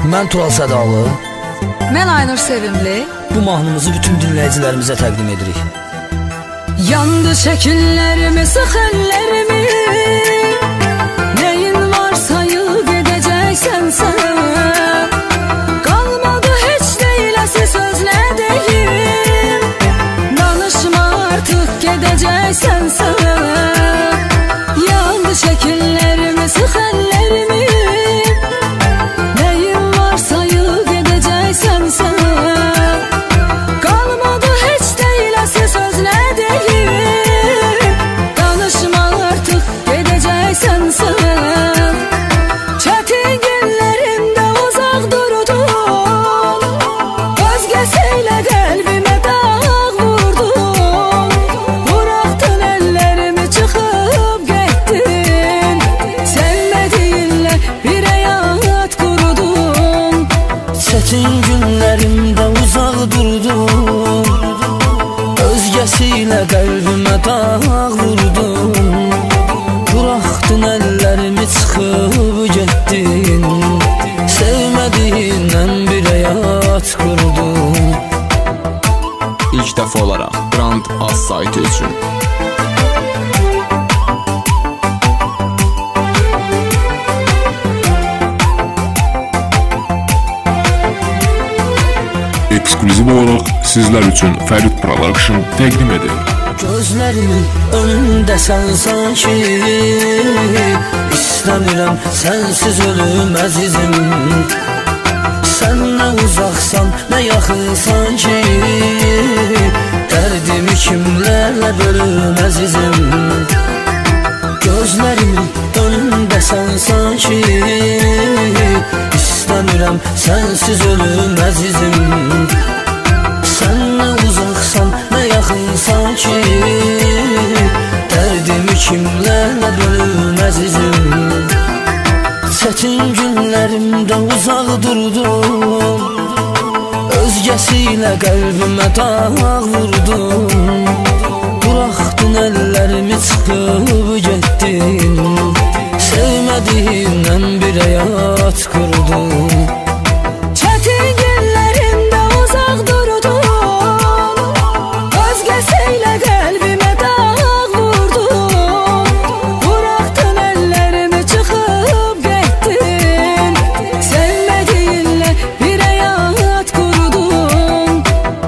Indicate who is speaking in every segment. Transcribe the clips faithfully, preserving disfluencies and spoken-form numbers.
Speaker 1: Mən Tural Sədalı.
Speaker 2: Mən Aynur Sevimli.
Speaker 1: Bu mahnımızı bütün dinləyicilərimizə təqdim edirik.
Speaker 2: Yandı şəkillərimi, sıx əllərimi, nəyin varsa yığıb edəcəksən sən. Qalmadı heç deyiləsi söz nə deyim, danışma artıq gedəcəksən sən. Yandı şəkillərimi, sıx əllərimi, nəyin varsa yığıb edəcəksən sən. Qalmadı heç deyiləsi söz nə deyim, danışma artıq gedəcəksən sən. Çətin günlərimdə uzaq durdun, özgəsiylə qəlbimə dağ vurdun. Buraxdın əllərimi, çıxıb getdin, sevmədiyinlə bir həyat qurdun.
Speaker 1: Çətin günlərimdə uzaq durdun, özgəsiylə qəlbimə dağ vurdun. Buraxdın əllərimi, çıxıb getdin, sevmədiyindən bir həyat qurdun.
Speaker 3: İlk dəfə olaraq Grand Az saytı üçün
Speaker 4: ekskluziv olaraq sizlər üçün Fərid Production təqdim edir.
Speaker 1: Gözlərimin önündəsən sanki, istəmirəm sənsiz ölüm əzizim. Sən nə uzaqsan, nə yaxınsan ki, dərdimi kimlərlə bölüm əzizim. Gözlərimin önündəsən sanki, istəmirəm sənsiz ölüm əzizim. Sən nə uzaqsan, nə yaxınsan ki, dərdimi kimlərlə bölüm əzizim. Çətin günlərimdə uzaq durdum, özgəsiylə qəlbimə dağ vurdum. Buraxdın əllərimi, çıxıb getdin, sevmədiyindən bir həyat qurdun.
Speaker 2: Çətin günlərimdə uzaq durdun, özgəsiylə qəlbimə dağ vurdun. Buraxdın əllərimi, çıxıb getdin, sevmədiyinlə bir həyat qurdun.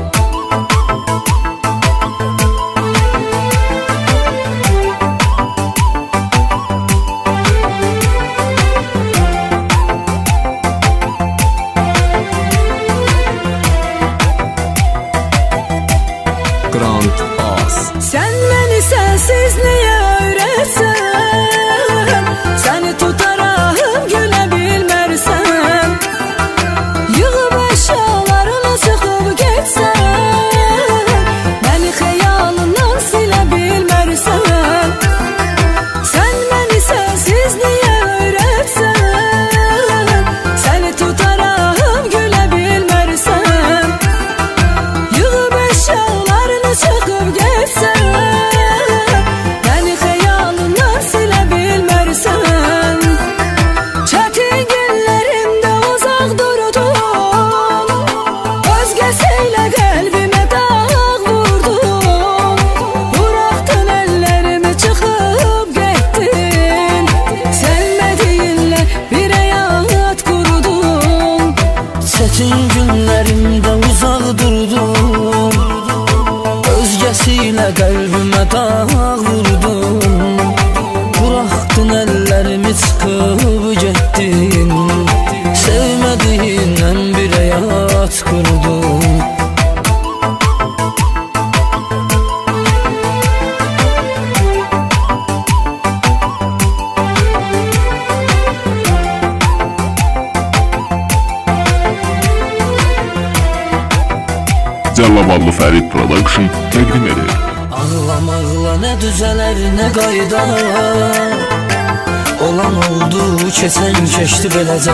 Speaker 3: Grand Az.
Speaker 2: Sən məni sənsiz niyə öyrətsən, səni tutarım gülə bilmərsən. Yığıb əşyalarını çıxıb getsən, məni xəyalından silə bilmərsən. Sən məni sənsiz niyə öyrətsən, səni tutarım gülə bilmərsən. Yığıb əşyalarını çıxıb getsən, məni xəyalından silə bilmərsən. Çətin günlərimdə uzaq durdun, özgəsiylə qəlbimə dağ vurdun. Buraxdın əllərimi, çıxıb getdin, sevmədiyinlə bir həyat qurdun.
Speaker 1: Çətin günlərimdə uzaq durdum, özgəsiylə qəlbimə dağ vurdum. Buraxdın əllərimi, çıxıb getdin, sevmədiyindən bir həyat qurdun.
Speaker 4: Cəllaballı Fərid Production təqdim edir.
Speaker 1: Ağlamaqla nə düzələr, nə qayda, olan oldu, keçən keçdi beləcə.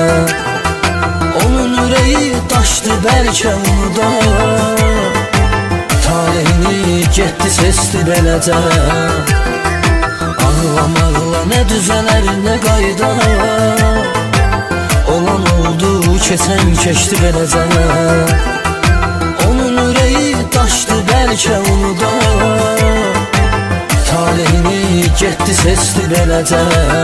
Speaker 1: Onun ürəyi daşdı bəlkə onu da, talihini getdi seçdi beləcə. Ağlamaqla nə düzələr, nə qayda, olan oldu, keçən keçdi beləcə. Onun ürəyi daşdı bəlkə unuda, talihini getdi seçdi beləcə.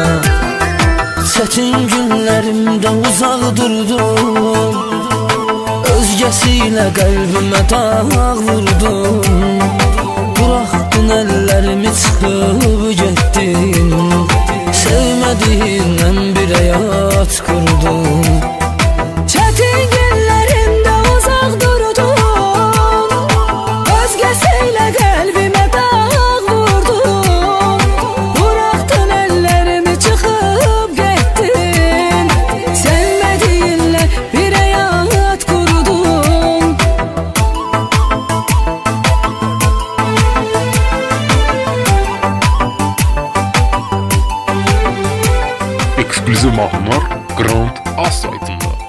Speaker 1: Çətin günlərimdə uzaq durdum, özgəsi ilə qəlbimə dağ vurdum. Buraxdın əllərimi çıxıb getdin, sevmədiyindən bir həyat qurdum.
Speaker 2: Çətin günlərimdə uzaq durdum, özgəsi ilə qəlbimə dağ vurdum. Buraxdın əllərimi çıxıb getdin, sevmədiyinlə bir həyat qurdum.
Speaker 4: Eksklüziv mahnılar Grand Az saytında.